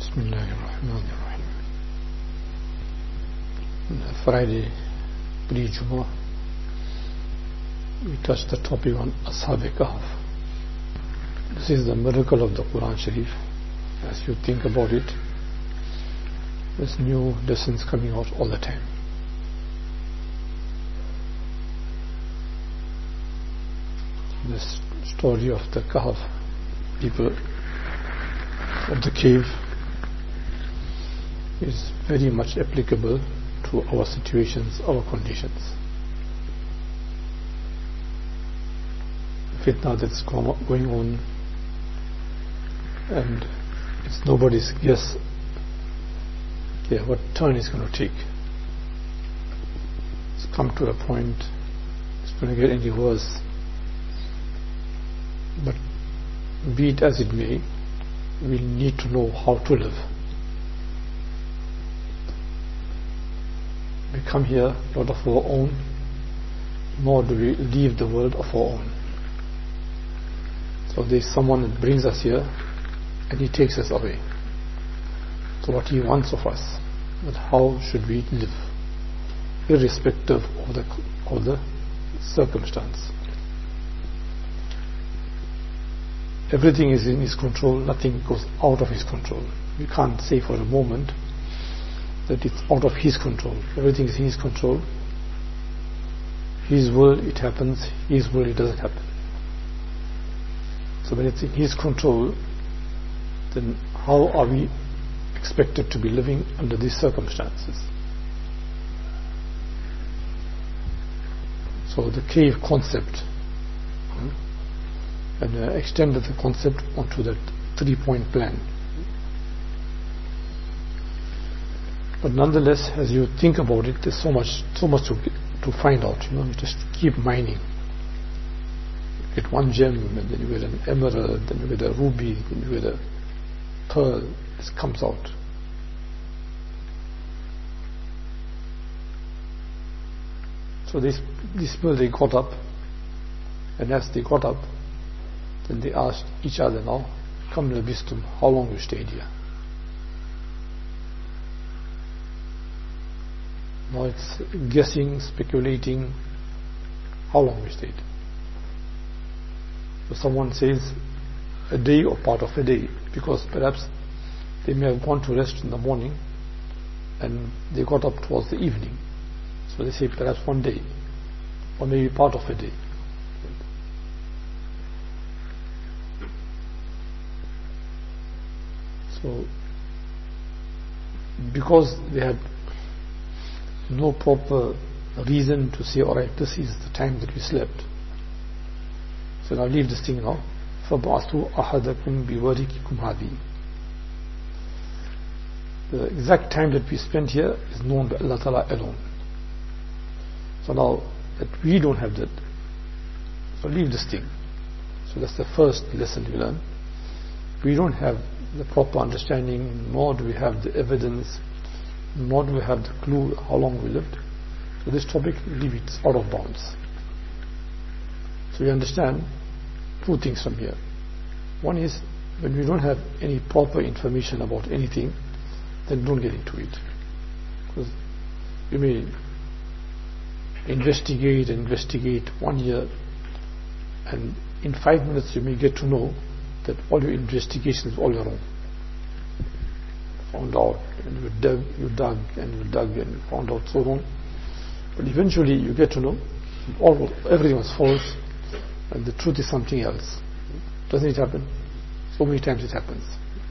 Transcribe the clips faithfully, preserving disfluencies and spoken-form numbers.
Bismillahirrahmanirrahim. Friday pre-Jumu'ah, we touched the topic on Ashab Kahf. This is the miracle of the Quran Sharif. As you think about it, there's new lessons coming out all the time. This story of the Kahf, people of the cave, is very much applicable to our situations, our conditions. Fitna that's going on, and it's nobody's guess yeah, what turn it's going to take. It's come to a point, it's going to get any worse. But be it as it may, we need to know how to live. We come here not of our own, nor do we leave the world of our own. So there's someone that brings us here and he takes us away. So what he wants of us, that how should we live, irrespective of the, of the circumstance. Everything is in his control, nothing goes out of his control. We can't say for a moment that it's out of his control. Everything is in his control. His will, it happens. His will, it doesn't happen. So when it's in his control, then how are we expected to be living under these circumstances? So the cave concept, and uh, extended the concept onto that three-point plan. But nonetheless, as you think about it, there's so much, so much to to find out. You know, you just keep mining. You get one gem, and then you get an emerald, then you get a ruby, then you get a pearl. It comes out. So these these people, they got up, and as they got up, then they asked each other, now, come to the wisdom, how long we stayed here? Now it's guessing, speculating, how long we stayed. So someone says a day or part of a day, because perhaps they may have gone to rest in the morning and they got up towards the evening. So they say perhaps one day, or maybe part of a day. So, because they had no proper reason to say, alright, this is the time that we slept. So now leave this thing now. فَبَعْثُوا أَحَدَكُمْ بِوَرِكِكُمْ هَذِي. The exact time that we spent here is known by Allah Ta'ala alone. So now that we don't have that, so leave this thing. So that's the first lesson we learn. We don't have the proper understanding, nor do we have the evidence, nor do we have the clue how long we lived. So this topic, leave it out of bounds. So we understand two things from here. One is, when we don't have any proper information about anything, then don't get into it. Because you may investigate and investigate one year, and in five minutes you may get to know that all your investigations all are wrong. Found out, and you dug, you dug, and you dug, and you found out so wrong. But eventually you get to know all everything was false, and the truth is something else. Doesn't it happen? So many times it happens.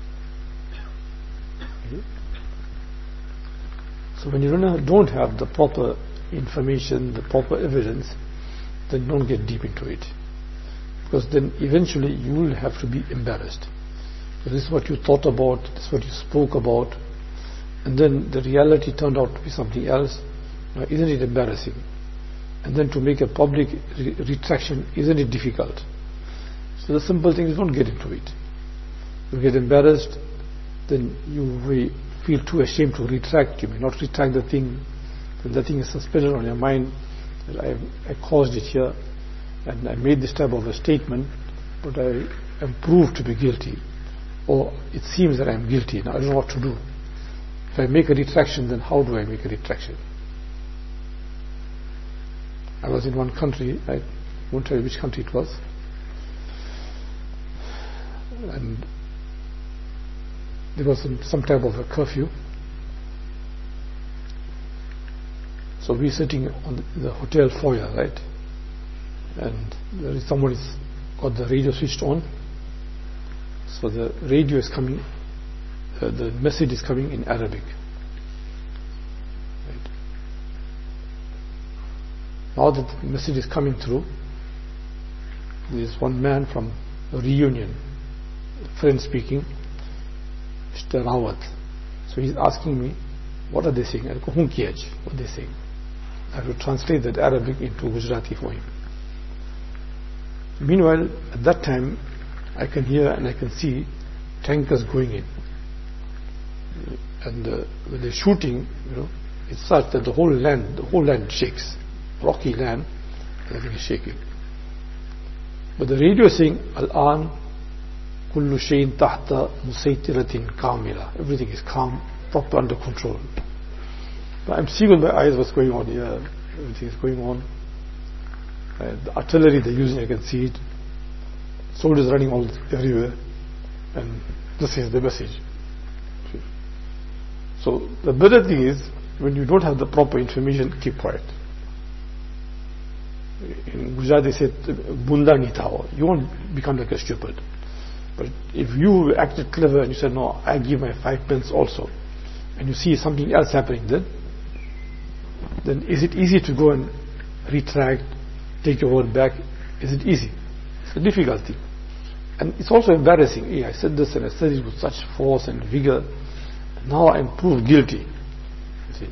So when you don't, don't have the proper information, the proper evidence, then don't get deep into it. Because then eventually you will have to be embarrassed. So this is what you thought about, this is what you spoke about, and then the reality turned out to be something else. Now, isn't it embarrassing? And then to make a public re retraction, isn't it difficult? So the simple thing is, don't get into it. You get embarrassed, then you may feel too ashamed to retract. You may not retract the thing, then the thing is suspended on your mind, that I, I caused it here, and I made this type of a statement, but I am proved to be guilty. or it seems that I'm guilty, now I don't know what to do. If I make a retraction, then how do I make a retraction? I was in one country, I won't tell you which country it was, and there was some, some type of a curfew. So we're sitting on the hotel foyer, right? And there is somebody's got the radio switched on. So the radio is coming, uh, the message is coming in Arabic. Right? Now that the message is coming through, there is one man from a reunion, a friend speaking, Mister Rawat. So he's asking me, what are they saying? I go, what are they saying? I have to translate that Arabic into Gujarati for him. Meanwhile, at that time, I can hear and I can see tankers going in. And uh, when they're shooting, you know, it's such that the whole land, the whole land shakes. Rocky land, everything is shaking. But the radio is saying, Al-an kullu shayin tahta musaytiratin kamila. Everything is calm, proper under control. But I'm seeing with my eyes what's going on here. Everything is going on. Uh, the artillery they're using, I can see it. Soldiers running all everywhere. And this is the message. So the better thing is, when you don't have the proper information, keep quiet. In Gujarat they say, Bunda nitao. You won't become like a stupid. But if you acted clever and you said, no, I give my five pence also, and you see something else happening, then then is it easy to go and retract, take your word back? Is it easy? It's a difficult thing. And it's also embarrassing. Hey, I said this and I said it with such force and vigor. Now I'm proved guilty. You see.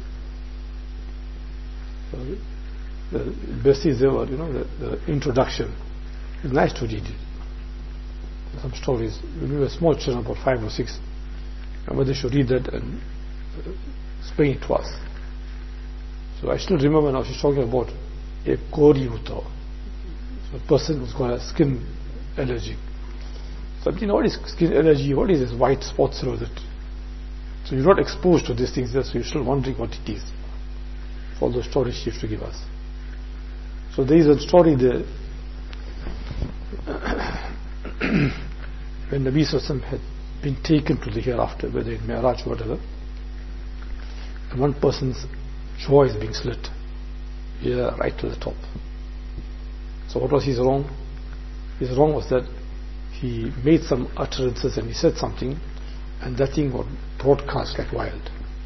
So the best is ever, you know, the, the introduction. It's nice to read it. Some stories. When we were small children, about five or six, my mother should read that and uh, explain it to us. So I still remember now she's talking about a kori uto. So a person who's got a skin allergy. So I'm thinking, what is skin allergy? What is this white spots around it? So you're not exposed to these things, so you're still wondering what it is. All those stories she used to give us. So there is a story there. When Nabi Sallallahu Alaihi Wasallam had been taken to the hereafter, whether in Mi'raj or whatever, and one person's jaw is being slit, yeah, right to the top. So what was his wrong? His wrong was that he made some utterances and he said something, and that thing got broadcast like wild.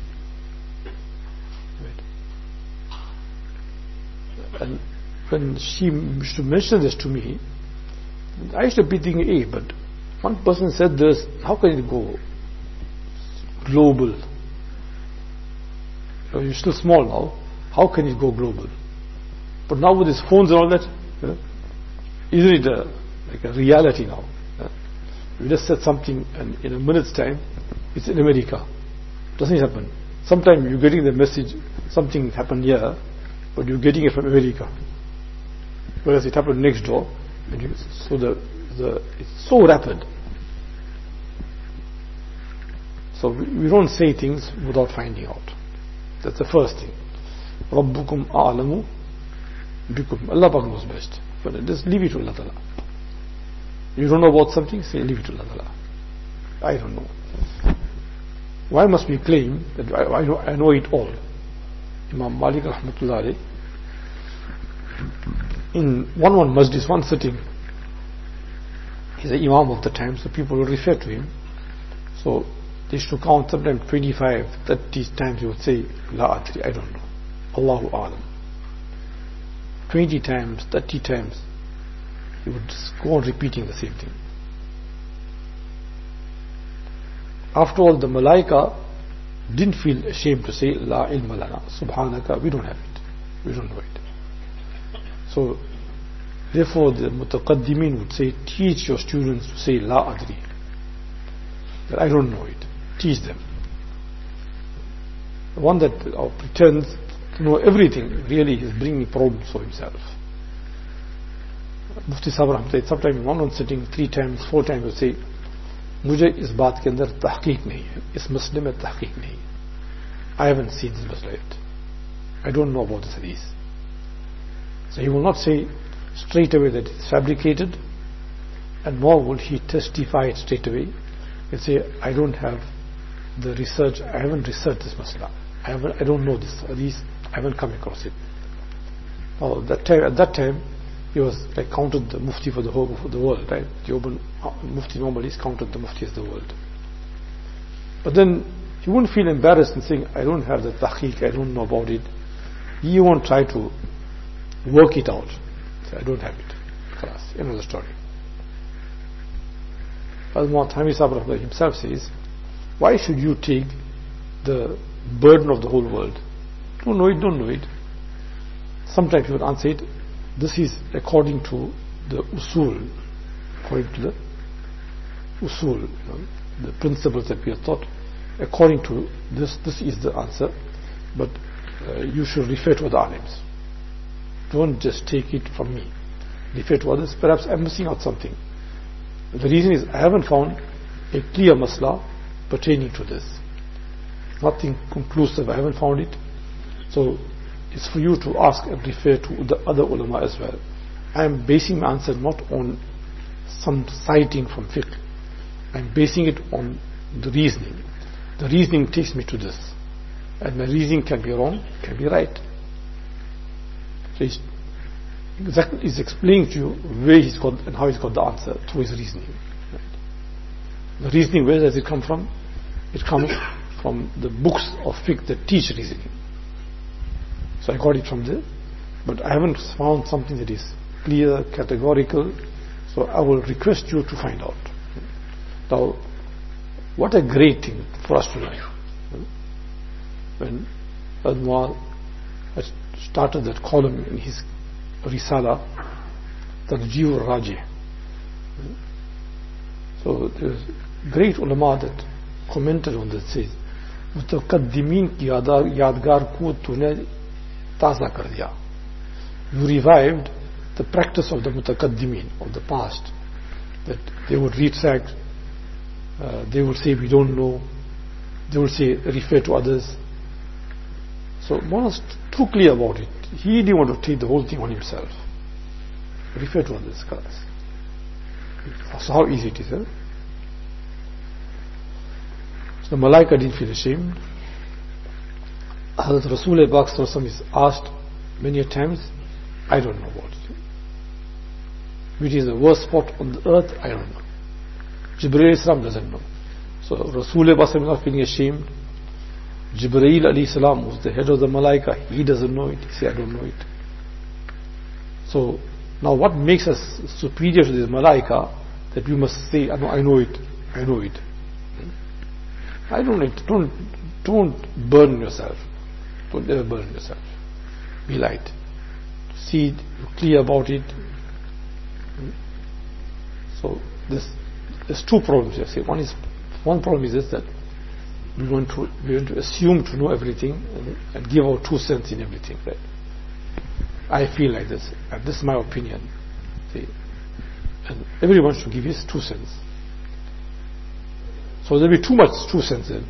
Right. And when she used to mention this to me, I used to be thinking, hey, but one person said this, how can it go global? You know, you're still small now, how can it go global? But now with his phones and all that, you know, isn't it a, like a reality now? You know? You just said something and in a minute's time, it's in America. Doesn't it happen? Sometimes you're getting the message, something happened here, but you're getting it from America. Whereas it happened next door. And you, so the, the, it's so rapid. So we, we don't say things without finding out. That's the first thing. Rabbukum a'lamu bikum. Allah knows best. But just leave it to Allah Ta'ala. You don't know about something, say leave it to Allah Ta'ala. I don't know. Why must we claim that I, I, know, I know it all? Imam Malik rahmatullah alayh, in one one masjid, one sitting, he's the imam of the time, so people would refer to him. So they used to count sometimes twenty-five, thirty times he would say, La adri, I don't know. Allahu alam. twenty times, thirty times, he would just go on repeating the same thing. After all, the malaika didn't feel ashamed to say, La ilma lana, subhanaka, we don't have it. We don't know it. So, therefore the mutaqaddimin would say, teach your students to say, La adri. That I don't know it. Teach them. The one that uh, pretends to know everything really is bringing problems for himself. Mufti Sahib Rahmatullah, sometimes in one one sitting, three times, four times, would say, मुझे इस बात के अंदर तहकीक नहीं है, इस मसले में तहकीक नहीं है. I haven't seen this masla yet. I don't know about this hadith. So he will not say straight away that it's fabricated, and nor will he testify it straight away. He'll say, I don't have the research, I haven't researched this masla. I haven't, I don't know this hadith, I haven't come across it. Now, that time, at that time, he was like counted the mufti for the whole of the world, right? The open mufti normally is counted the mufti as the world. But then he wouldn't feel embarrassed in saying, I don't have the tahqiq, I don't know about it. He won't try to work it out. Say, I don't have it. Khalas, another story. As Muhammad Sahib himself says, why should you take the burden of the whole world? Don't know it, don't know it. Sometimes you would answer it, this is according to the usul, according to the usul, you know, the principles that we have taught. According to this, this is the answer, but uh, you should refer to other alims. Don't just take it from me. Refer to others. Perhaps I'm missing out something. The reason is I haven't found a clear masla pertaining to this. Nothing conclusive. I haven't found it. So it's for you to ask and refer to the other ulama as well. I am basing my answer not on some citing from fiqh. I'm basing it on the reasoning. The reasoning takes me to this. And my reasoning can be wrong, can be right. So he's, exactly, he's explaining to you where he's got and how he's got the answer through his reasoning. Right? The reasoning, where does it come from? It comes from the books of fiqh that teach reasoning. So I got it from there, but I haven't found something that is clear, categorical, so I will request you to find out. Now, what a great thing for us to learn. When Admar started that column in his Risala, Tarjih al-Rajih. So there's great ulama that commented on this, says, Mutaqaddimin ki yadgar ko tune taza kar diya. You revived the practice of the mutaqaddimin, of the past, that they would retract, uh, they would say we don't know, they would say refer to others. So one was too clear about it. He didn't want to take the whole thing on himself. Refer to others. So how easy it is, huh? So the Malaika didn't feel ashamed. Hazrat Rasul Pak is asked many times, I don't know what it is. Which is the worst spot on the earth, I don't know. Jibreel Islam doesn't know. So Rasul Pak is not feeling ashamed. Jibreel alayhi salam was the head of the Malaika, he doesn't know it, he said I don't know it. So now what makes us superior to this Malaika, that we must say I know, I know it, I know it. I don't know it. Don't, don't burn yourself. Don't ever burn yourself. Be light. See it, clear about it. So this, there's two problems here. See, one is, one problem is this, that we want to, we want to assume to know everything and, and give our two cents in everything. Right? I feel like this, and this is my opinion. See, and everyone should give his two cents. So there'll be too much two cents in.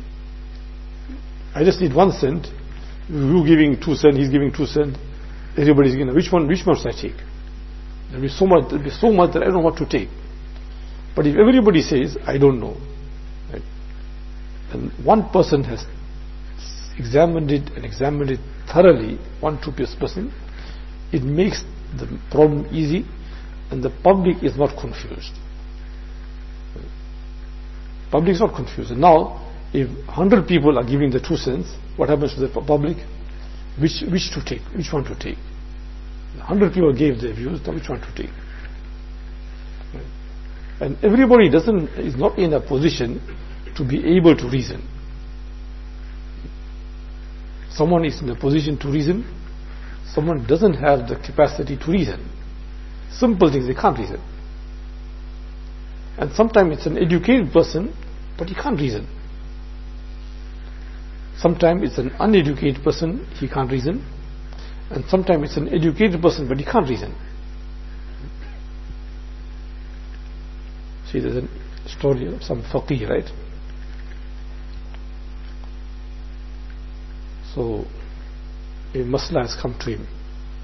I just need one cent. You giving two cents, he's giving two cents. Everybody's giving. Which one? Which one should I take? There'll be so much. There'll be so much that I don't know what to take. But if everybody says I don't know, right, and one person has examined it and examined it thoroughly, one two person, it makes the problem easy, and the public is not confused. Public is not confused. And now, if hundred people are giving the two cents, what happens to the public? Which which to take? Which one to take? Hundred people gave their views. Now, which one to take? And everybody doesn't is not in a position to be able to reason. Someone is in a position to reason. Someone doesn't have the capacity to reason. Simple things they can't reason. And sometimes it's an educated person, but he can't reason. Sometimes it's an uneducated person, he can't reason. And sometimes it's an educated person, but he can't reason. See, there's an story of some faqih, right? So a masla has come to him.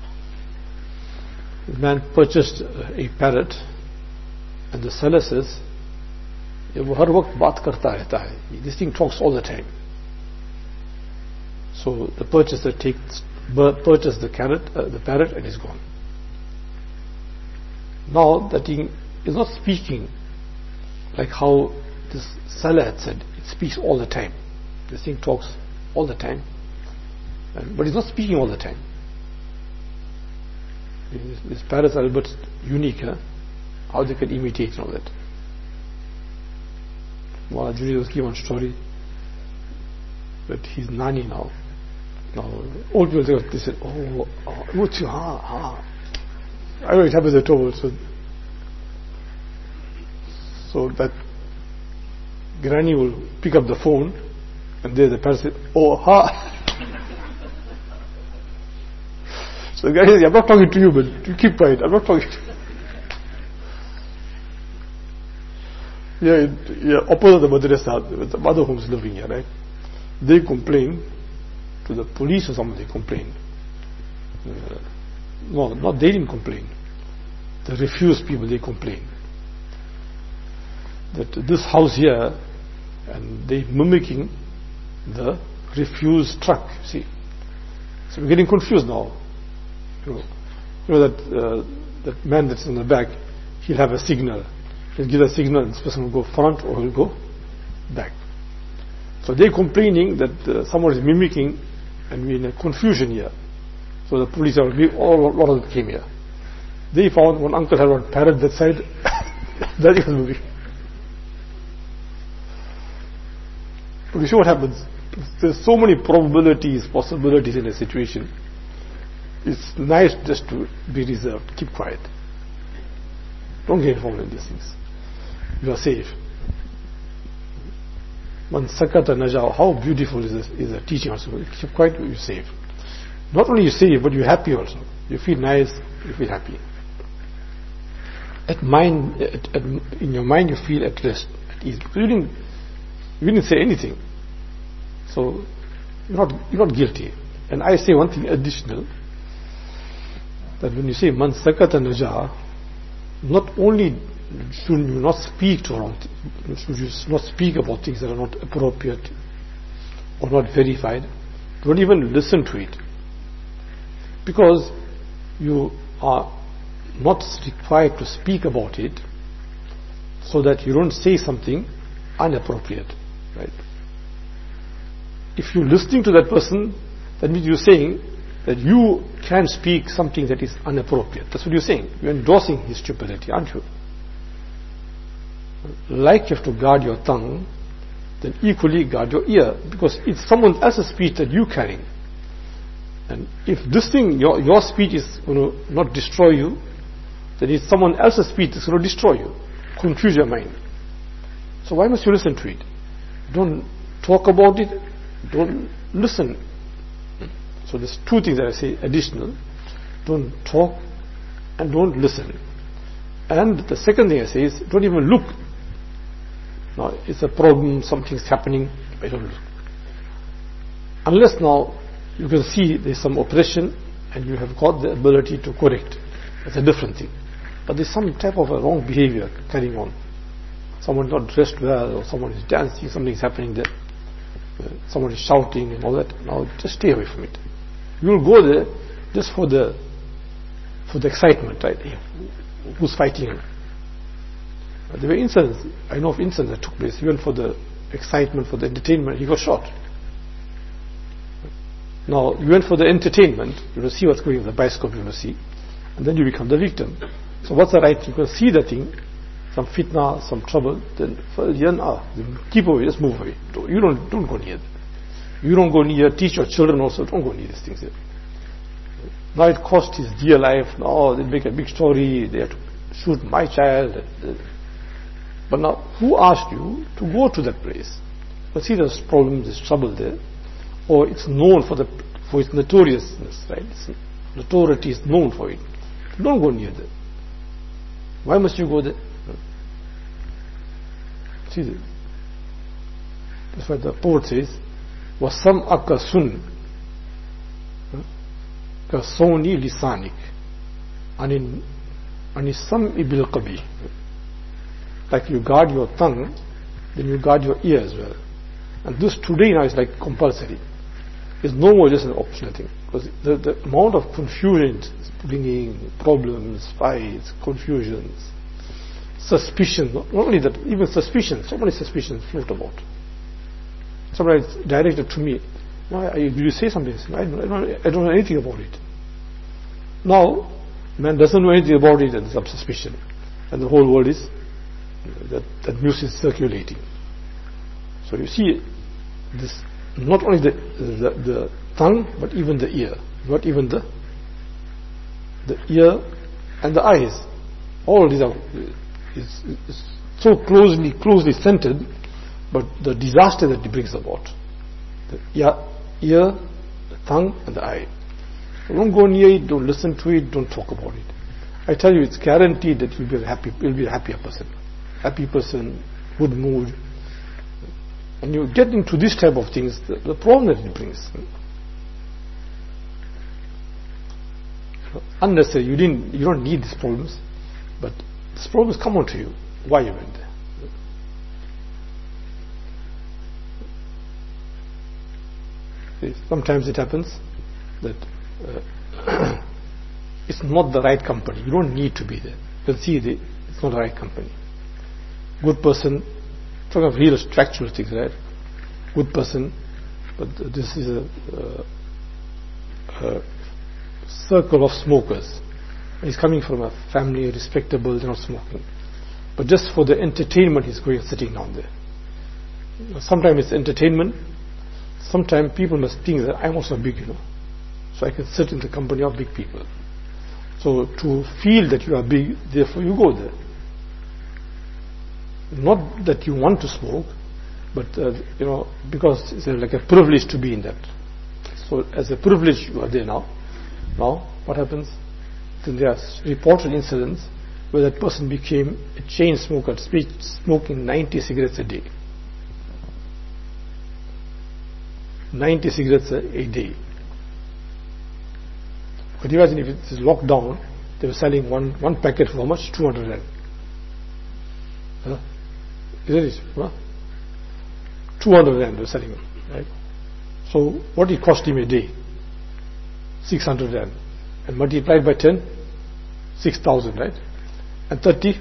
The man purchased a parrot, and the seller says, वो हर वक्त बात करता रहता है. This thing talks all the time. So the purchaser takes purchased the carrot, uh, the parrot, and is gone. Now that thing is not speaking like how this seller had said. It speaks all the time. This thing talks all the time, but it's not speaking all the time. These parrots are a bit unique, huh? How they can imitate and all that. Well, Judy was given one story that he's nani now. Now, old people they said, "Oh, oh what's your ha ha?" I know it happens at all. So, so that granny will pick up the phone, and there the parrot said, "Oh ha." So the guy says, "I'm not talking to you, but you keep quiet. I'm not talking to you." Yeah, yeah, opposite the madrasa, the mother homes living here, right? They complain to the police or something. They complain. Uh, no, not they didn't complain. The refused people, they complain that this house here, and they mimicking the refused truck. See, so we're getting confused now. You know, you know that uh, that man that's in the back, he'll have a signal. He'll give a signal, and this person will go front or he'll go back. So they're complaining that uh, someone is mimicking, and we're in a confusion here. So the police are all a lot of them came here. They found one uncle had one parrot that side. That was moving. But you see what happens? There's so many probabilities, possibilities in a situation. It's nice just to be reserved, keep quiet. Don't get involved in these things. You are safe. Man sakata naja, how beautiful is this, is a teaching also. Keep quiet, you're safe. Not only you safe, but you're happy also. You feel nice, you feel happy. At mind, at, at, in your mind you feel at rest, at ease. Because you didn't, you didn't say anything. So you're not, you're not guilty. And I say one thing additional, that when you say man sakata naja, not only should you not speak to wrong things, should you not speak about things that are not appropriate or not verified, don't even listen to it. Because you are not required to speak about it, so that you don't say something inappropriate, right? If you're listening to that person, that means you're saying that you can speak something that is inappropriate. That's what you're saying. You're endorsing his stupidity, aren't you? Like you have to guard your tongue, then equally guard your ear, because it's someone else's speech that you're carrying. And if this thing, your, your speech is going to not destroy you, then it's someone else's speech that's going to destroy you, confuse your mind. So why must you listen to it? Don't talk about it, don't listen. So there's two things that I say additional. Don't talk and don't listen. And the second thing I say is don't even look. Now it's a problem, something's happening, I don't look. Unless now you can see there's some oppression and you have got the ability to correct. That's a different thing. But there's some type of a wrong behavior carrying on. Someone not dressed well, or someone is dancing, something's happening there. Uh, someone is shouting and all that. Now just stay away from it. You'll go there just for the for the excitement, right? Who's fighting? Uh, there were incidents, I know of incidents that took place, even for the excitement, for the entertainment, he got shot. Now, you went for the entertainment, you will see what's going on in the bioscope, you will see, and then you become the victim. So what's the right? You can see the thing, some fitna, some trouble, then keep away, just move away. You don't, don't go near them. You don't go near, teach your children also, don't go near these things. Now it cost his dear life, now they make a big story, they have to shoot my child. But now, who asked you to go to that place? But see, there's problems, there's trouble there. Or it's known for the for its notoriousness, right? Its notoriety is known for it. Don't go near there. Why must you go there? See this? That's why the poet says, وَسَمْعَكَ سُنْ كَصَوْنِ لِسَانِكَ عَنِ السَّمْعِ بِالْقَبِيحِ. Like you guard your tongue, then you guard your ear as well. And this today now is like compulsory. It's no more just an optional thing. Because the, the amount of confusion is bringing problems, fights, confusions, suspicion, not only that, even suspicion, so many suspicions float about. Somebody directed to me, why are you, did you say something? I don't, I, don't, I don't know anything about it. Now, man doesn't know anything about it and there's some suspicion. And the whole world is, that, that news is circulating. So you see, this, not only the, the, the tongue, but even the ear, not even the, the ear and the eyes. All these are is, is so closely, closely centered, but the disaster that it brings about. The ear, ear, the tongue and the eye. So don't go near it, don't listen to it, don't talk about it. I tell you, it's guaranteed that you'll be a happy, you'll be a happier person. Happy person, good mood. And you get into this type of things, the, the problem that it brings. Unnecessary, you didn't, you don't need these problems, but these problems come onto you. Why you went there? Sometimes it happens that uh, it's not the right company. You don't need to be there. You can see the, it's not the right company. Good person, talking of real factual things, right? Good person, but this is a, a, a circle of smokers. He's coming from a family, respectable, they're not smoking. But just for the entertainment, he's going sitting down there. Sometimes it's entertainment. Sometimes people must think that I'm also big, you know. So I can sit in the company of big people. So to feel that you are big, therefore you go there. Not that you want to smoke, but uh, you know, because it's a, like a privilege to be in that. So as a privilege you are there now. Now what happens? Then there are reported incidents where that person became a chain smoker, smoking ninety cigarettes a day. ninety cigarettes a, a day. But imagine if it is locked down, they were selling one, one packet for how much? two hundred rand. Huh? Isn't it? Huh? two hundred rand they were selling them. Right? So what it cost him a day? six hundred rand. And multiplied by ten, six thousand, right? And thirty.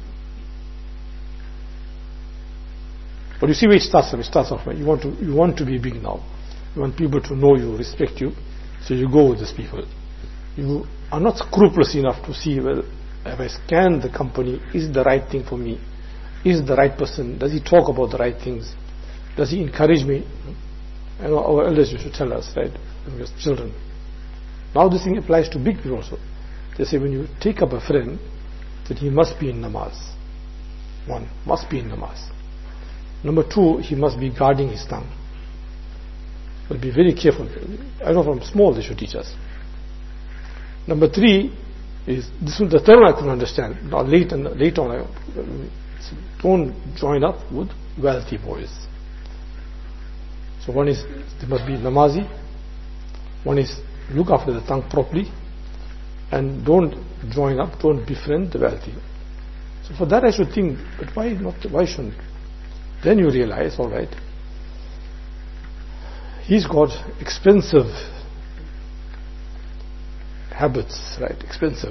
But you see where it starts from. It starts off, right? You want to, you want to be big now. You want people to know you, respect you. So you go with these people. You are not scrupulous enough to see, well, if I scan the company, is it the right thing for me? Is it the right person? Does he talk about the right things? Does he encourage me? I know our elders used to tell us, right, when we were children. Now this thing applies to big people also. They say when you take up a friend, that he must be in namaz. One, must be in namaz. Number two, he must be guarding his tongue. But be very careful. I know from small they should teach us. Number three is, this is the third one I couldn't understand. Now late and later on, I, don't join up with wealthy boys. So one is, they must be namazi. One is, look after the tongue properly. And don't join up, don't befriend the wealthy. So for that I should think, but why not, why shouldn't? Then you realize, all right, he's got expensive habits, right? Expensive,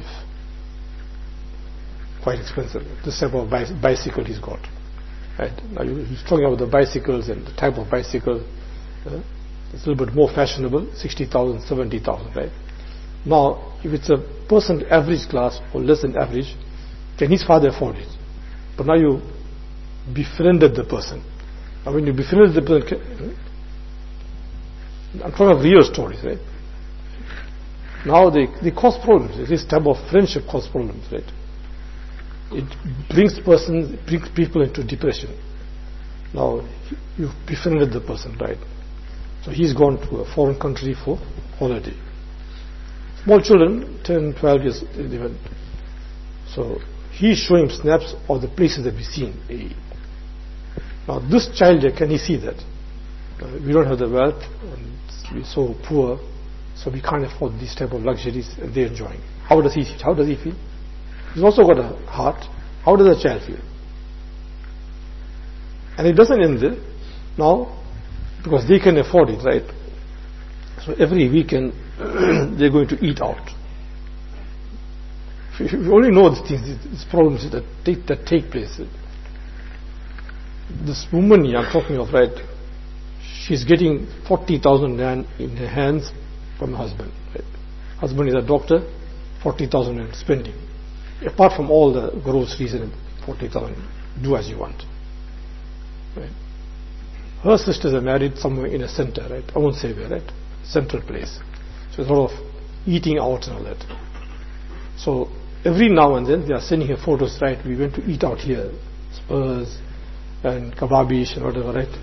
quite expensive. This type of bicycle he's got, right? Now he's talking about the bicycles and the type of bicycle. Uh, it's a little bit more fashionable, sixty thousand, seventy thousand, right? Now, if it's a person average class or less than average, can his father afford it? But now you befriended the person. Now when you befriended the person, I'm talking of real stories, right? Now they, they cause problems. This type of friendship causes problems, right? It brings persons, it brings people into depression. Now you've befriended the person, right? So he's gone to a foreign country for holiday. Small children, ten, twelve years, they went. So he's showing snaps of the places that we've seen. Now this child here, can he see that? Uh, we don't have the wealth, and we're so poor, so we can't afford these type of luxuries, and they're enjoying. How does he How does he feel? He's also got a heart. How does the child feel? And it doesn't end there. Now, because they can afford it, right? So every weekend they're going to eat out. If you only know these things, these problems that take, that take place. This woman I'm talking of, right? She's getting forty thousand rand in her hands from her husband. Right? Husband is a doctor, forty thousand rand spending. Apart from all the groceries and forty thousand, do as you want. Right? Her sisters are married somewhere in a center, right? I won't say where, right? Central place. So it's a lot of eating out and all that. So every now and then they are sending her photos, right? We went to eat out here, Spurs and Kababish and whatever, right?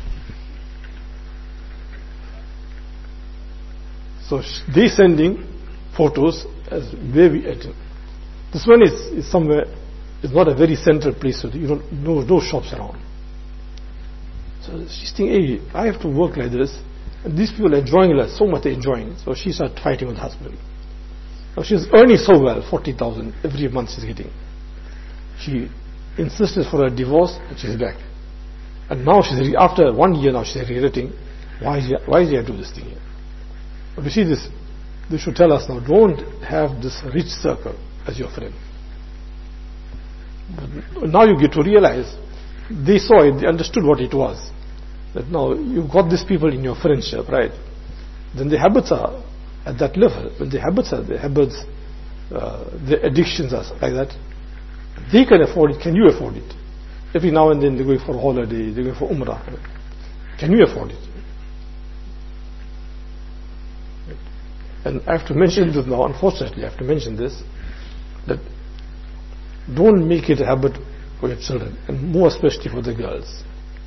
So they sending photos as where we ate. This one is, is somewhere, it's not a very central place, so you don't no no shops around. So she's thinking, hey, I have to work like this, and these people are enjoying it, so much they're enjoying. So she started fighting with the husband. Now she's earning so well, forty thousand every month she's getting. She insisted for a divorce, and she's back. And now she's after one year now she's regretting, why is he, why is he do this thing here? But you see this, they should tell us now, don't have this rich circle as your friend. But now you get to realize, they saw it, they understood what it was. That now you've got these people in your friendship, right? Then the habits are at that level. When the habits are, the habits, uh, the addictions are like that, they can afford it. Can you afford it? Every now and then they're going for a holiday, they're going for Umrah. Can you afford it? And I have to mention this now, unfortunately, I have to mention this, that don't make it a habit for your children, and more especially for the girls.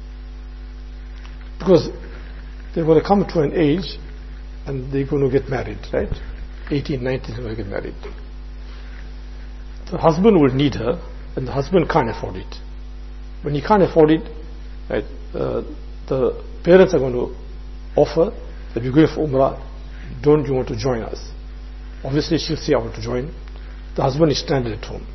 Because they're going to come to an age and they're going to get married, right? eighteen, nineteen, they're going to get married. The husband will need her, and the husband can't afford it. When he can't afford it, right, uh, the parents are going to offer that we're going for Umrah, don't you want to join us? Obviously she'll say, I want to join. The husband is stranded at home.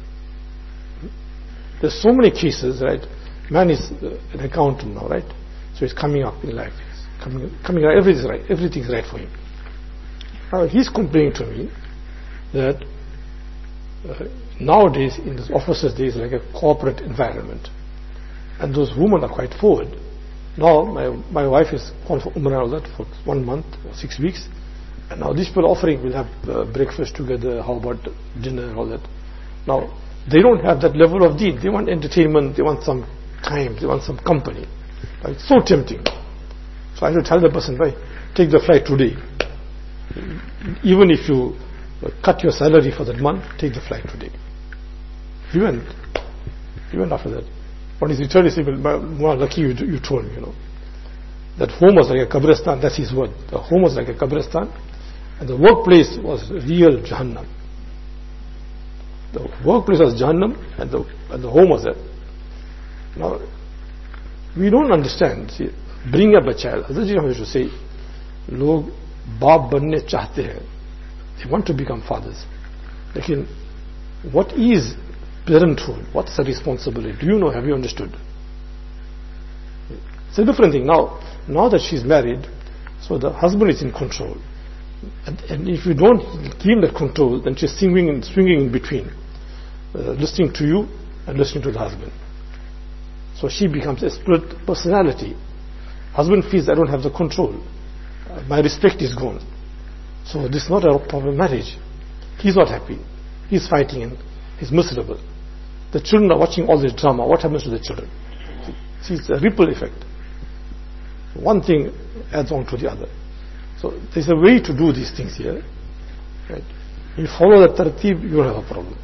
There's so many cases, right? Man is uh, an accountant now, right? So he's coming up in life. He's coming, coming right. Everything's right. Everything's right for him. Now he's complaining to me that uh, nowadays in this officers' days, like a corporate environment, and those women are quite forward. Now my my wife is called for Umrah and all that for one month or six weeks, and now these people offering will have uh, breakfast together. How about dinner and all that? Now they don't have that level of deen. They want entertainment. They want some time. They want some company. It's so tempting. So I have to tell the person, right, take the flight today. Even if you cut your salary for that month, take the flight today. He went. He went after that. On his return, he said, well, more lucky you, you told me, you know. That home was like a Qabristan, that's his word. The home was like a Qabristan, and the workplace was real Jahannam. The workplace was Jahannam, and the, and the home was there. Now, we don't understand. See, bring up a child. Hazrat Ji used to say, log baap banne chahte hain. They want to become fathers. Lekin, what is parenthood? What's the responsibility? Do you know? Have you understood? It's a different thing. Now, now that she's married, so the husband is in control. And, and if you don't give him that control, then she's swinging in, swinging in between, uh, listening to you and listening to the husband. So she becomes a split personality. Husband feels, I don't have the control. Uh, my respect is gone. So this is not a proper marriage. He's not happy. He's fighting and he's miserable. The children are watching all this drama. What happens to the children? See, it's a ripple effect. One thing adds on to the other. So there's a way to do these things here. Right? You follow the tartib, you don't have a problem.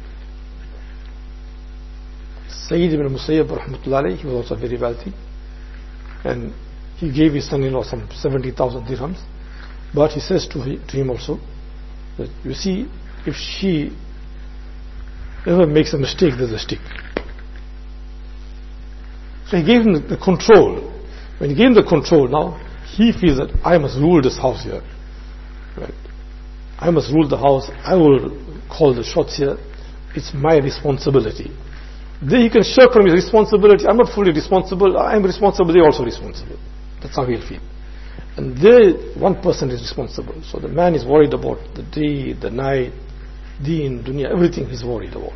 Sayyid ibn Musayyab rahmatullahi, he was also very wealthy, and he gave his son-in-law some seventy thousand dirhams, but he says to, he, to him also that, you see, if she ever makes a mistake, there's a stick. So So he gave him the, the control. When he gave him the control, now he feels that I must rule this house here. Right? I must rule the house. I will call the shots here. It's my responsibility. Then he can shirk from his responsibility. I'm not fully responsible. I'm responsible. They're also responsible. That's how he'll feel. And there, one person is responsible. So the man is worried about the day, the night, deen, dunya, everything he's worried about.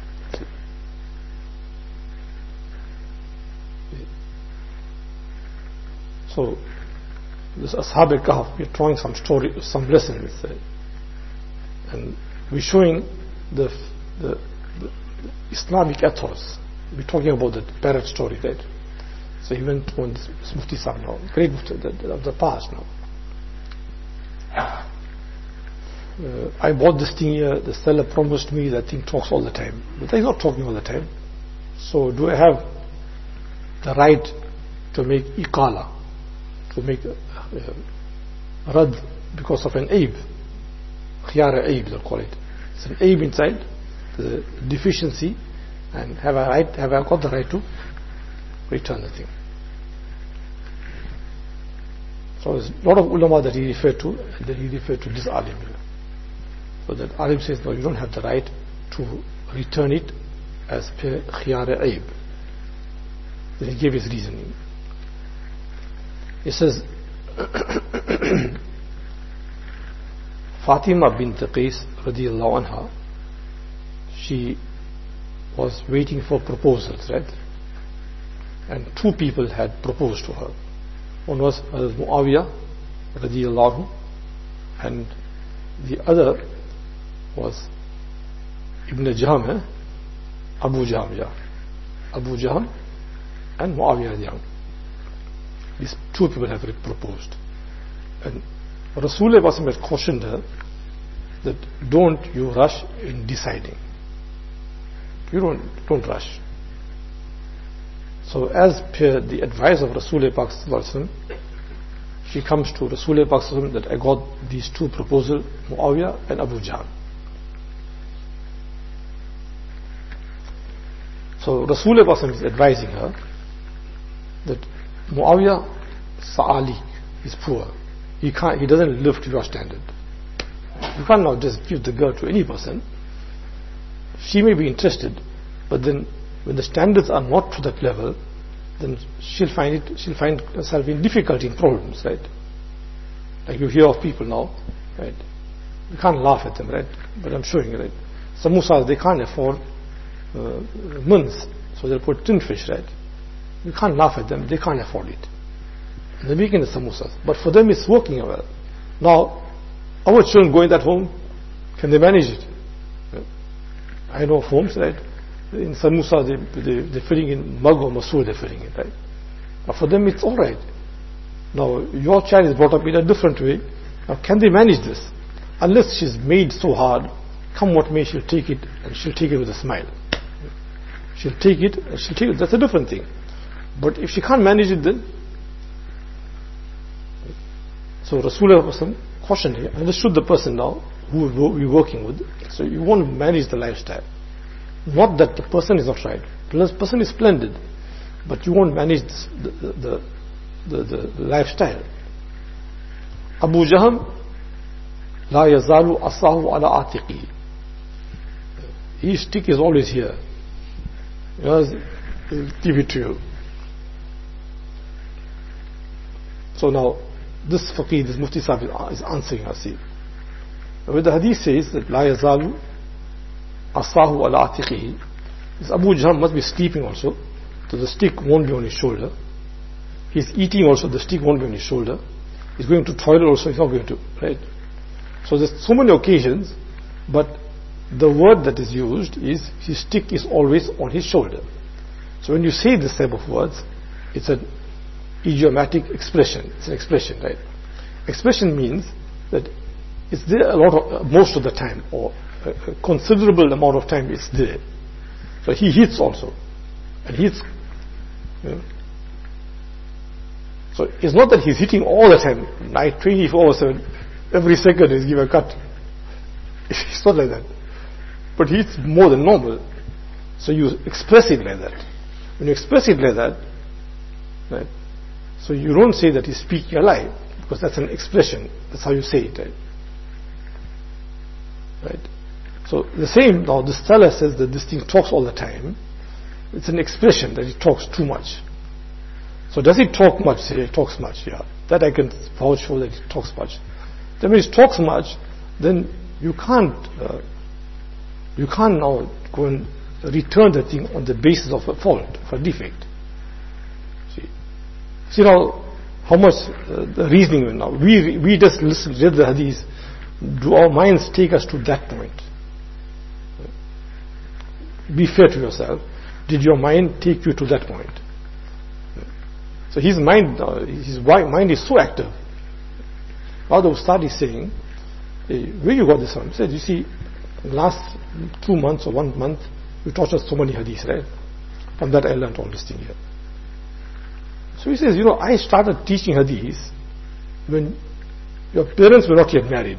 So, this Ashab al-Kahf, we're drawing some story, some lessons, uh, and we're showing the, the, the Islamic ethos. We're talking about the parrot story, right? So he went on this, this Mufti Sahib now, great Mufti of the past now. Uh, I bought this thing here, the seller promised me that thing talks all the time. But he's not talking all the time. So do I have the right to make iqala, to make uh, uh, rad because of an aib? Khiyara aib, they'll call it. It's an aib inside, the deficiency, and have I, right, have I got the right to return the thing? So there's a lot of ulama that he referred to, and then he referred to this alim here. So that alim says, no, you don't have the right to return it as per khiyar aib. Then he gave his reasoning. He says, Fatima bint Qais radiyallahu anha, she was waiting for proposals, right? And two people had proposed to her. One was Hazrat Muawiyah radiyallahu anhu, and the other was Ibn Jaham, eh? Abu Jaham, yeah. Abu Jaham and Muawiyah radiyallahu anhu. These two people have proposed. And Rasulullah had cautioned her that don't you rush in deciding. You don't, don't rush. So as per the advice of Rasulullah, she comes to Rasulullah that I got these two proposals, Muawiyah and Abu Jahl. So Rasulullah is advising her that Muawiyah Sa'ali is poor. He can't, he doesn't live to your standard. You can't now just give the girl to any person. She may be interested, but then when the standards are not to that level, then she'll find it, she'll find herself in difficulty, in problems, right? Like you hear of people now, right? You can't laugh at them, right? But I'm showing you, right? Samosas, they can't afford uh, muns, so they'll put tin fish, right? You can't laugh at them, they can't afford it. And they're making the samosas. But for them it's working well. Now, our children go in that home, can they manage it? I know of homes, right? In samosa, they, they, they're filling in mug or masoor, they're filling in, right? But for them it's alright. Now, your child is brought up in a different way. Now, can they manage this? Unless she's made so hard, come what may, she'll take it, and she'll take it with a smile. She'll take it, and she'll take it, that's a different thing. But if she can't manage it, then so Rasulullah cautioned here, understood the person now who we're working with. So you want to manage the lifestyle. Not that the person is not right. The person is splendid, but you won't manage this, the, the, the, the, the lifestyle. Abu Jaham La yazalu asahu ala atiqi. His stick is always here. Yes, he'll give it to you. So now, this faqih, this Mufti Sahib is answering us here. When the hadith says that La yazalu asahu ala atiqihi, this Abu Jaham must be sleeping also, so the stick won't be on his shoulder. He's eating also, the stick won't be on his shoulder. He's going to toilet also, he's not going to, right? So there's so many occasions, but the word that is used is his stick is always on his shoulder. So when you say this type of words, it's an idiomatic expression. It's an expression, right? Expression means that it's there a lot of, uh, most of the time, or a, a considerable amount of time it's there. So he hits also, and hits. You know. So it's not that he's hitting all the time, night twenty-four hours, seven, every second he's given a cut. It's not like that. But he's more than normal. So you express it like that. When you express it like that, Right? So you don't say that he's speaking a lie, because that's an expression. That's how you say it. Right? Right? So the same, now this fellow says that this thing talks all the time. It's an expression that he talks too much. So does he talk much? Say he talks much, yeah. That I can vouch for, that he talks much. Then when he talks much, then you can't, uh, you can't now go and return the thing on the basis of a fault, of a defect. See, see now how much uh, the reasoning now. We we just listen, read the hadith. Do our minds take us to that point? Be fair to yourself. Did your mind take you to that point? So his mind, uh, his mind is so active. Now the Ustad is saying, hey, where you got this from? He said, you see, last two months or one month, you taught us so many hadiths, right? From that I learned all this thing here. So he says, you know, I started teaching hadiths when your parents were not yet married.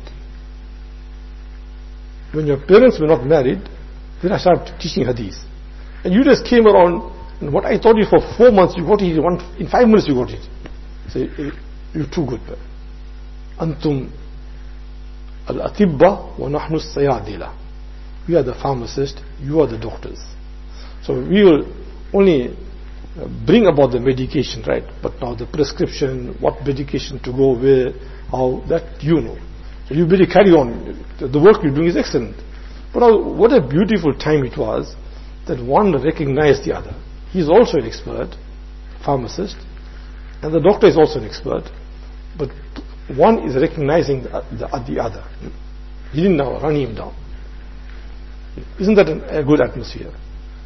When your parents were not married, then I started teaching hadith. And you just came around, and what I taught you for four months, you got it in, one, in five minutes you got it. Say, hey, you're too good. Antum al-atibba wa nahnu as-sayadila. We are the pharmacists, you are the doctors. So we will only bring about the medication, right? But now the prescription, what medication to go where, how, that you know. So you better carry on. The work you're doing is excellent. But now, what a beautiful time it was that one recognized the other. He is also an expert, pharmacist, and the doctor is also an expert, but one is recognizing the, the, the other. He didn't now run him down. Isn't that an, a good atmosphere?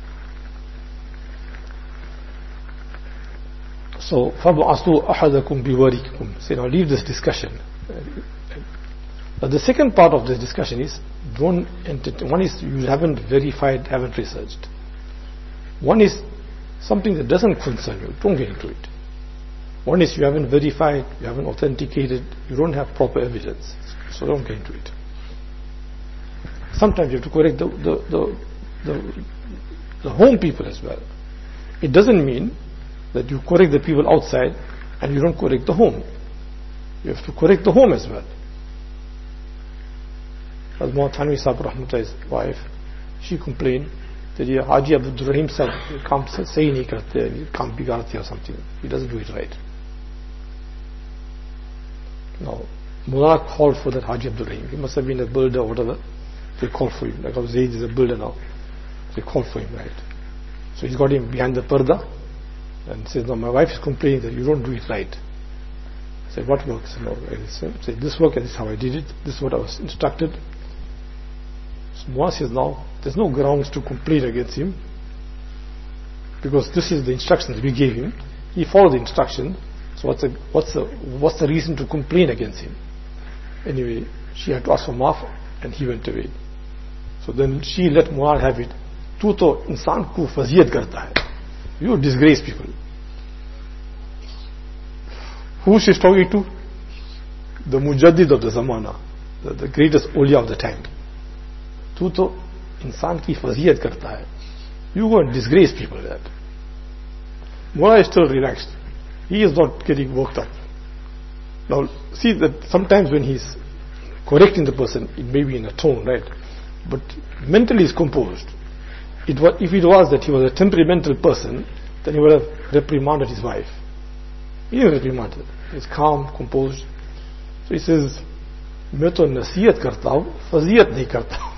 So, فَبْعَثُوا أَحَدَكُمْ بِوَرِكُمْ. Say, now leave this discussion. Now the second part of this discussion is, don't one is you haven't verified, haven't researched. One is something that doesn't concern you, don't get into it. One is you haven't verified, you haven't authenticated, you don't have proper evidence, so don't get into it. Sometimes you have to correct the, the, the, the, the home people as well. It doesn't mean that you correct the people outside and you don't correct the home. You have to correct the home as well. As Muhammad Thanvi Sahib Rahmatullah's wife, she complained that yeah, Haji Abdul Rahim Sahib can't say nahi karte, he can't bigadte or something. He doesn't do it right. Now, Mullah called for that Haji Abdul Rahim. He must have been a builder or whatever. They called for him. Like Abu Zayd is a builder now. They called for him, right? So he's got him behind the parda and says, no, my wife is complaining that you don't do it right. I said, what work? So, no, I said, this work and this is how I did it. This is what I was instructed. So Muaz says, now, there's no grounds to complain against him because this is the instructions we gave him. He followed the instruction. So what's the, what's the, what's the reason to complain against him? Anyway, she had to ask for maaf and he went away. So then she let Muaz have it. Tu to insan ko faziyat karta hai. You disgrace people. Who she's talking to? The Mujaddid of the Zamana, the, the greatest awliya of the time. Tu to insan ki faziyat karta hai. You go and disgrace people like that. Mullah is still relaxed. He is not getting worked up. Now, see that sometimes when he's correcting the person, it may be in a tone, right? But mentally he's composed. It was, if it was that he was a temperamental person, then he would have reprimanded his wife. He didn't reprimand her. He's calm, composed. So he says, मैं तो नसीहत करता हूँ, फजीयत नहीं करता हूँ.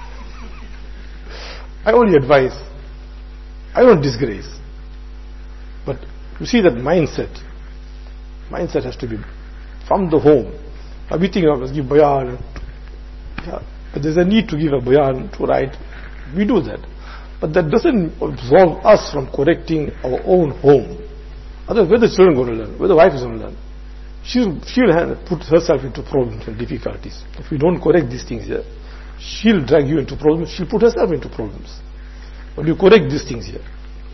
I only advise. I don't disgrace. But you see that mindset. Mindset has to be from the home. Now we think of us give bayan. Yeah, but there's a need to give a bayan to write. We do that. But that doesn't absolve us from correcting our own home. Otherwise, where the children going to learn? Where the wife is going to learn? She'll, she'll put herself into problems and difficulties. If we don't correct these things here, she'll drag you into problems. She'll put herself into problems. But you correct these things here.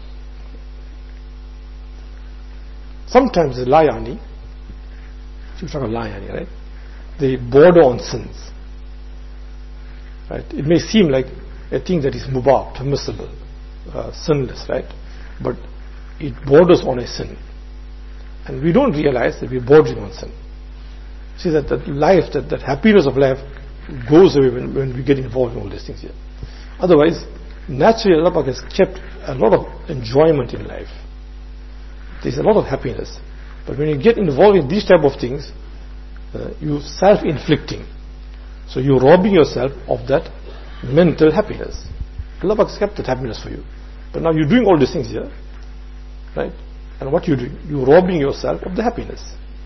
Sometimes the layani, you talk of layani, right? They border on sins. Right? It may seem like a thing that is mubah, permissible, uh, sinless, right? But it borders on a sin. And we don't realize that we're bordering on sin. See that, that life, that, that happiness of life goes away when, when we get involved in all these things here. Otherwise, naturally Allah Pak has kept a lot of enjoyment in life. There's a lot of happiness. But when you get involved in these type of things, uh, you're self-inflicting. So you're robbing yourself of that mental happiness. Allah Pak has kept that happiness for you. But now you're doing all these things here, right? And what you're doing, you're robbing yourself of the happiness.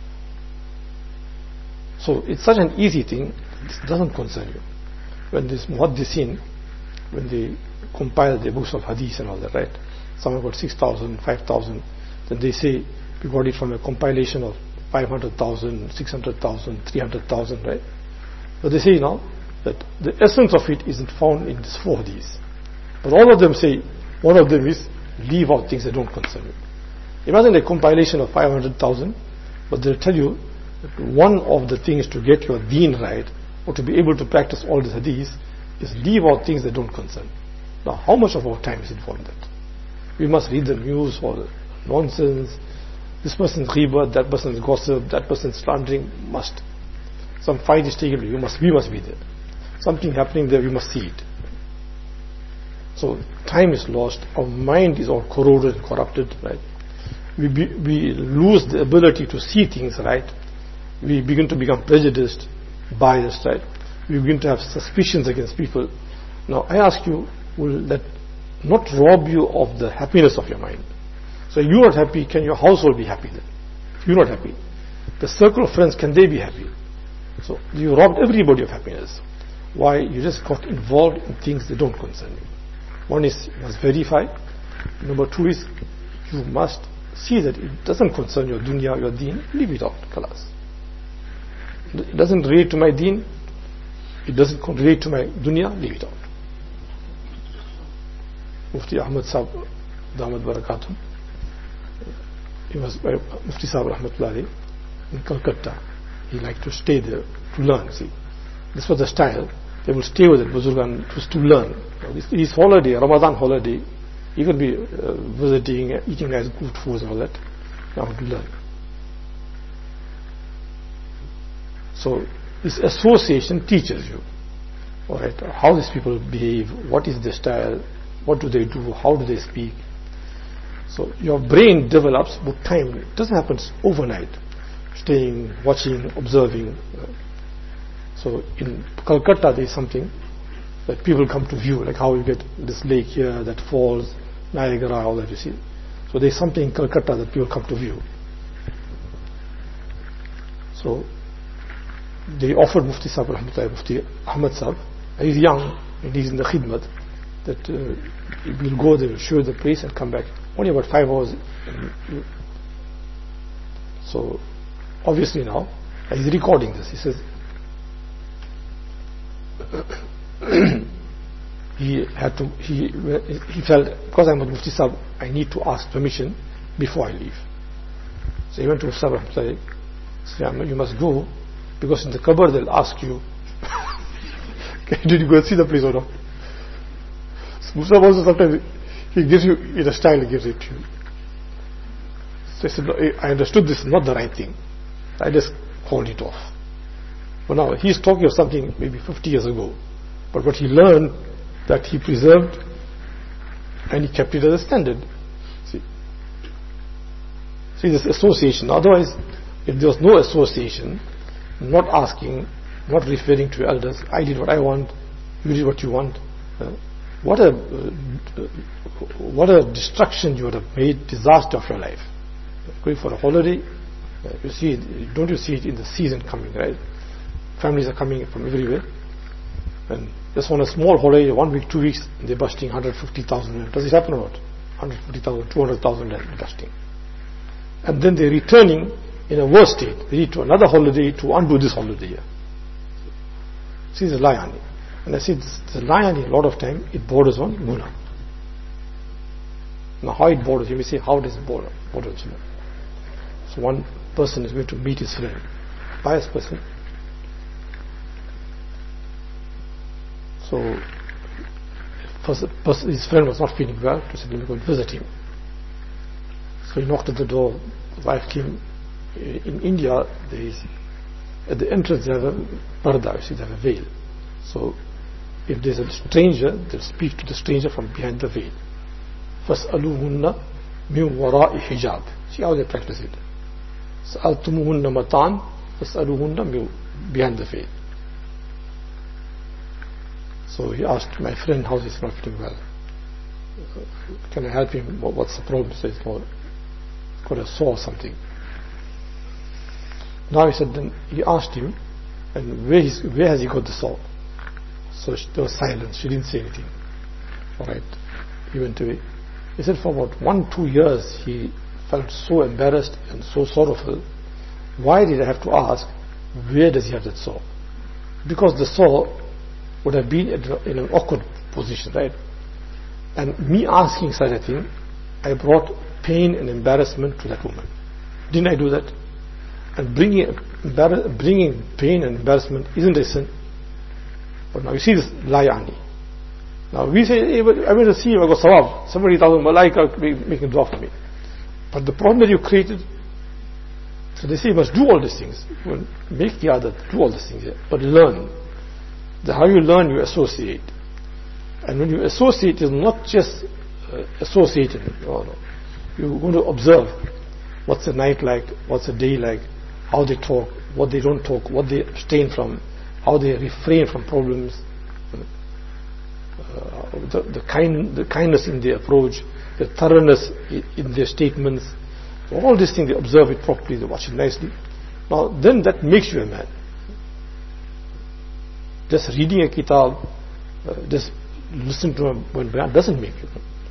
So it's such an easy thing, this doesn't concern you. When this muhaddisin, when they compile the books of hadith and all that, right? Some got six thousand, five thousand, then they say, we got it from a compilation of five hundred thousand, six hundred thousand, three hundred thousand, right? But they say now that the essence of it isn't found in these four hadiths. But all of them say, one of them is, leave out things that don't concern you. Imagine a compilation of five hundred thousand, but they'll tell you that one of the things to get your deen right, or to be able to practice all these hadiths, is leave out things that don't concern. Now, how much of our time is involved in that? We must read the news or the nonsense. This person's ghibat, that person's gossip, that person's slandering. Must. Some fight is taken place, you must, we must be there. Something happening there, we must see it. So time is lost. Our mind is all corroded and corrupted, right? We, be, we lose the ability to see things right. We begin to become prejudiced, biased, right? We begin to have suspicions against people. Now I ask you, will that not rob you of the happiness of your mind? So you're not happy, can your household be happy then? You're not happy. The circle of friends, can they be happy? So you robbed everybody of happiness. Why? You just got involved in things that don't concern you. One is, you must verify. Number two is, you must see that it doesn't concern your dunya, your deen, leave it out, khalas. It doesn't relate to my deen, it doesn't relate to my dunya, leave it out. Mufti Ahmad Sahib, Damat Barakatum, he was by Mufti Sahib Rahmatullahi in Calcutta. He liked to stay there to learn, see. This was the style. They will stay with the Buzurgan just to learn. His holiday, Ramadan holiday, he could be uh, visiting, eating nice good foods and all that. Now to learn. So this association teaches you, all right, how these people behave, what is their style, what do they do, how do they speak. So your brain develops with time. It doesn't happen overnight. Staying, watching, observing. So in Calcutta there is something that people come to view, like how you get this lake here, that falls, Niagara, all that you see. So there is something in Calcutta that people come to view. So they offered Mufti Sahib Rahmatullah, Mufti Ahmad Sahib, he's young and he's in the khidmat, that uh, we'll go there, show you the place and come back. Only about five hours. So obviously now he's recording this. He says he had to he he felt, because I'm a Mufti Sahib, I need to ask permission before I leave. So he went to Mufti Sahib, said, you must go, because in the qabr they'll ask you did you go and see the place or not. So Mufti Sahib also sometimes he gives you in a style, he gives it to you. So I said, no, I understood this is not the right thing. I just called it off. But now he's talking of something maybe fifty years ago, but what he learned, that he preserved and he kept it as a standard. See, see this association. Otherwise, if there was no association, not asking, not referring to elders, I did what I want, you did what you want. Uh, what a uh, what a destruction you would have made, disaster of your life. Going for a holiday, uh, you see it, don't you see it in the season coming, right? Families are coming from everywhere, and just on a small holiday, one week, two weeks, they're busting one hundred fifty thousand. Does it happen or not? one hundred fifty thousand, two hundred thousand busting. And then they're returning in a worse state. They need to another holiday to undo this holiday. See, the lion. And I see this, the lion, a lot of time, it borders on guna. Now how it borders, you may say, how does it border? Border on sunnah. So one person is going to meet his friend, pious person. So first, his friend was not feeling well, so he said, let me go and visit him. So he knocked at the door. The wife came. In India, there is, at the entrance they have a parda, you see, they have a veil. So if there's a stranger, they'll speak to the stranger from behind the veil. فَاسْأَلُوهُنَّ مِنْ وَرَاءِ hijab. See how they practice it. سَأَلْتُمُهُنَّ مَتَانْ فَاسْأَلُوهُنَّ مِنْ behind the veil. So he asked my friend, how is he not feeling well? Can I help him? What's the problem? He says, no, got a sore or something. Now he said, then he asked him, and where, he's, where has he got the sore? So she, there was silence. She didn't say anything. All right. He went away. He said for about one, two years he felt so embarrassed and so sorrowful. Why did I have to ask, where does he have that sore? Because the sore would have been in an awkward position, right? And me asking such a thing, I brought pain and embarrassment to that woman. Didn't I do that? And bringing, bringing pain and embarrassment isn't a sin. But now you see this layani. Now we say, hey, I went to see him, I got sawab. Somebody thought, malaika making dua for me. But the problem that you created, so they say you must do all these things. Well, make the adat, do all these things, yeah. But learn. The how you learn, you associate. And when you associate, it's not just uh, associating. No, no. You're going to observe what's the night like, what's the day like, how they talk, what they don't talk, what they abstain from, how they refrain from problems, uh, the, the, kind, the kindness in their approach, the thoroughness in, in their statements. So all these things, they observe it properly, they watch it nicely. Now then that makes you a man. Just reading a kitab, uh, just listen to one bayan doesn't make you.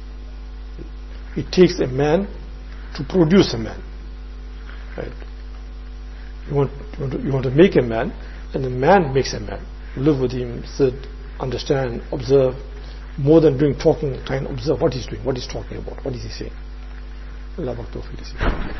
It takes a man to produce a man. Right? You want, you want, to, you want to make a man, and a man makes a man. Live with him, sit, understand, observe. More than doing talking, try and observe what he's doing, what he's talking about, what is he saying. Allah